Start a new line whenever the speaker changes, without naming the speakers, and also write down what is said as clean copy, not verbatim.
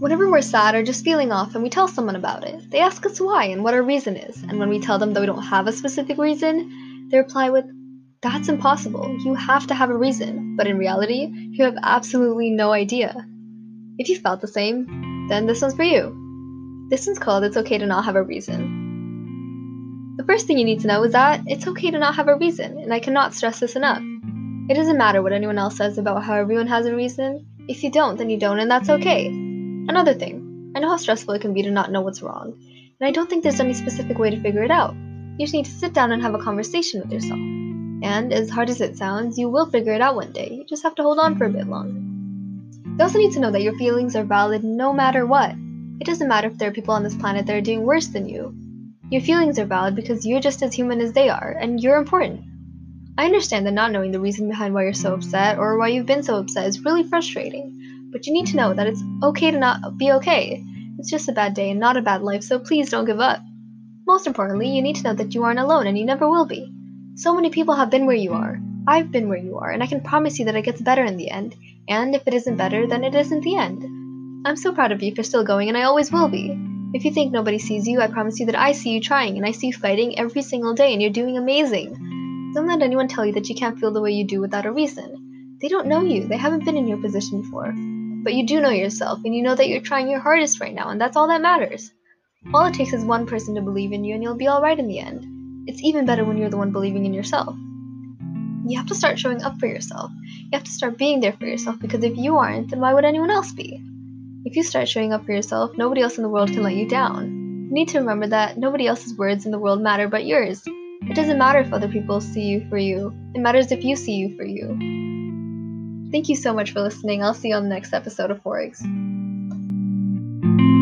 Whenever we're sad or just feeling off and we tell someone about it, they ask us why and what our reason is, and when we tell them that we don't have a specific reason, they reply with, "That's impossible, you have to have a reason," but in reality, you have absolutely no idea. If you felt the same, then this one's for you. This one's called It's Okay to Not Have a Reason. The first thing you need to know is that it's okay to not have a reason, and I cannot stress this enough. It doesn't matter what anyone else says about how everyone has a reason. If you don't, then you don't, and that's okay. Another thing, I know how stressful it can be to not know what's wrong, and I don't think there's any specific way to figure it out. You just need to sit down and have a conversation with yourself. And as hard as it sounds, you will figure it out one day. You just have to hold on for a bit longer. You also need to know that your feelings are valid no matter what. It doesn't matter if there are people on this planet that are doing worse than you. Your feelings are valid because you're just as human as they are, and you're important. I understand that not knowing the reason behind why you're so upset or why you've been so upset is really frustrating, but you need to know that it's okay to not be okay. It's just a bad day and not a bad life, so please don't give up. Most importantly, you need to know that you aren't alone and you never will be. So many people have been where you are. I've been where you are, and I can promise you that it gets better in the end. And if it isn't better, then it isn't the end. I'm so proud of you for still going, and I always will be. If you think nobody sees you, I promise you that I see you trying, and I see you fighting every single day, and you're doing amazing. Don't let anyone tell you that you can't feel the way you do without a reason. They don't know you, they haven't been in your position before. But you do know yourself, and you know that you're trying your hardest right now, and that's all that matters. All it takes is one person to believe in you, and you'll be alright in the end. It's even better when you're the one believing in yourself. You have to start showing up for yourself. You have to start being there for yourself, because if you aren't, then why would anyone else be? If you start showing up for yourself, nobody else in the world can let you down. You need to remember that nobody else's words in the world matter but yours. It doesn't matter if other people see you for you. It matters if you see you for you. Thank you so much for listening. I'll see you on the next episode of 4eggs.